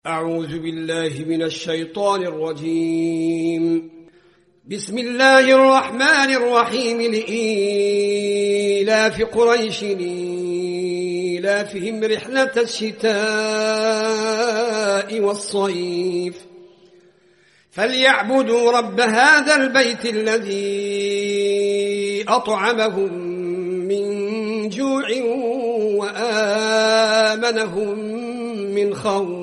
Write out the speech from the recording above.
أعوذ بالله من الشيطان الرجيم. بسم الله الرحمن الرحيم. لإيلاف قريش إيلافهم رحلة الشتاء والصيف فليعبدوا رب هذا البيت الذي أطعمهم من جوع وآمنهم من خوف.